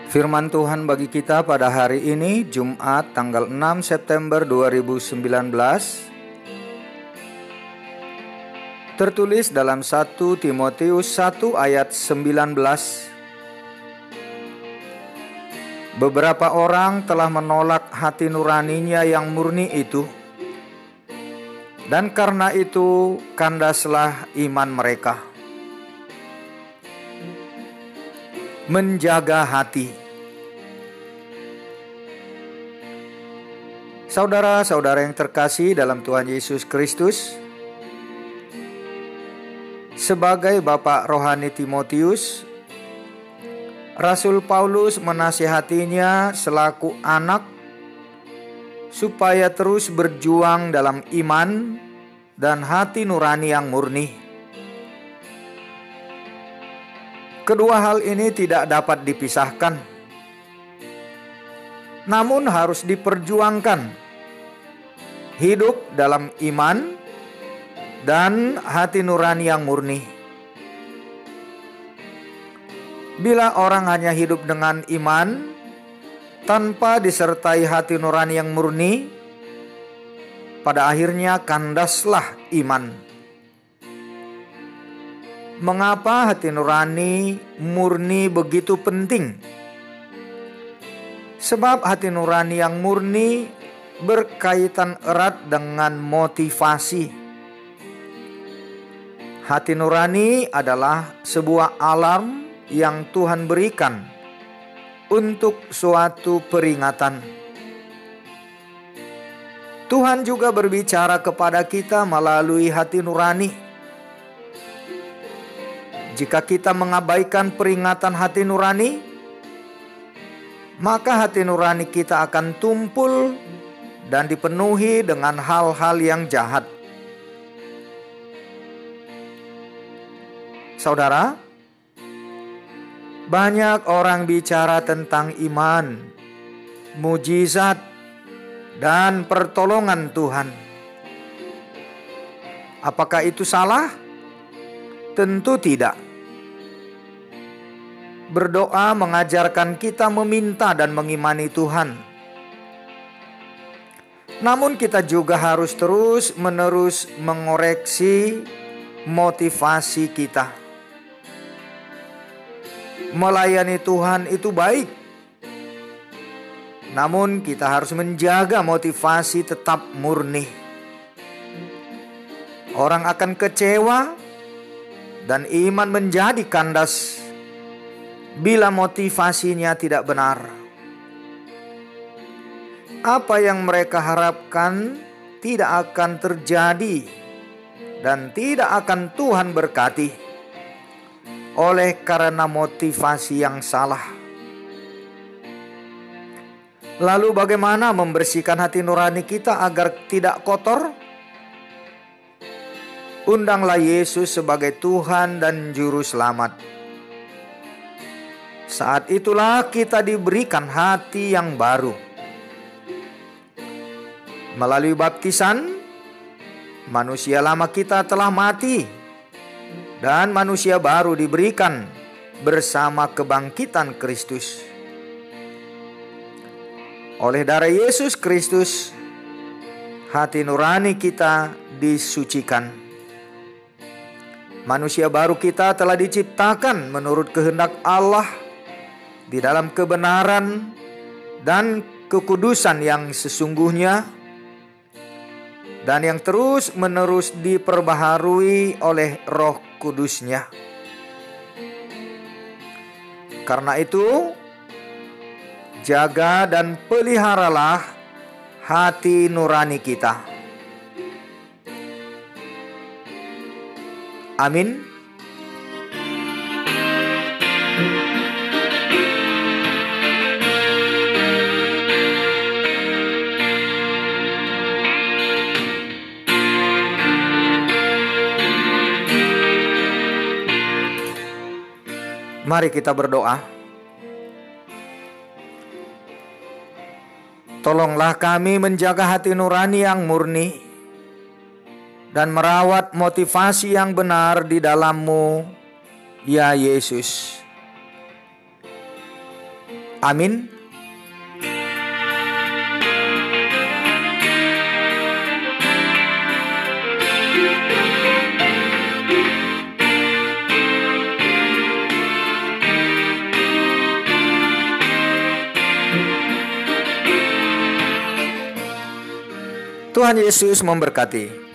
Firman Tuhan bagi kita pada hari ini, Jumat tanggal 6 September 2019, tertulis dalam 1 Timotius 1 ayat 19. Beberapa orang telah menolak hati nuraninya yang murni itu, dan karena itu kandaslah iman mereka. Menjaga hati. Saudara-saudara yang terkasih dalam Tuhan Yesus Kristus, sebagai Bapak rohani Timotius, Rasul Paulus menasihatinya selaku anak supaya terus berjuang dalam iman dan hati nurani yang murni. Kedua hal ini tidak dapat dipisahkan, namun harus diperjuangkan. Hidup dalam iman dan hati nurani yang murni. Bila orang hanya hidup dengan iman tanpa disertai hati nurani yang murni, pada akhirnya kandaslah iman. Mengapa hati nurani murni begitu penting? Sebab hati nurani yang murni berkaitan erat dengan motivasi. Hati nurani adalah sebuah alarm yang Tuhan berikan untuk suatu peringatan. Tuhan juga berbicara kepada kita melalui hati nurani. Jika kita mengabaikan peringatan hati nurani, maka hati nurani kita akan tumpul dan dipenuhi dengan hal-hal yang jahat. Saudara, banyak orang bicara tentang iman, mujizat, dan pertolongan Tuhan. Apakah itu salah? Tentu tidak. Berdoa mengajarkan kita meminta dan mengimani Tuhan. Namun kita juga harus terus-menerus mengoreksi motivasi kita. Melayani Tuhan itu baik, namun kita harus menjaga motivasi tetap murni. Orang akan kecewa dan iman menjadi kandas bila motivasinya tidak benar. Apa yang mereka harapkan tidak akan terjadi dan tidak akan Tuhan berkati oleh karena motivasi yang salah. Lalu bagaimana membersihkan hati nurani kita agar tidak kotor? Undanglah Yesus sebagai Tuhan dan Juru Selamat. Saat itulah kita diberikan hati yang baru. Melalui baptisan, manusia lama kita telah mati dan manusia baru diberikan bersama kebangkitan Kristus. Oleh darah Yesus Kristus, hati nurani kita disucikan. Manusia baru kita telah diciptakan menurut kehendak Allah di dalam kebenaran dan kekudusan yang sesungguhnya, dan yang terus-menerus diperbaharui oleh Roh Kudus-Nya. Karena itu, jaga dan peliharalah hati nurani kita. Amin. Mari kita berdoa. Tolonglah kami menjaga hati nurani yang murni dan merawat motivasi yang benar di dalam-Mu, ya Yesus. Amin. Tuhan Yesus memberkati.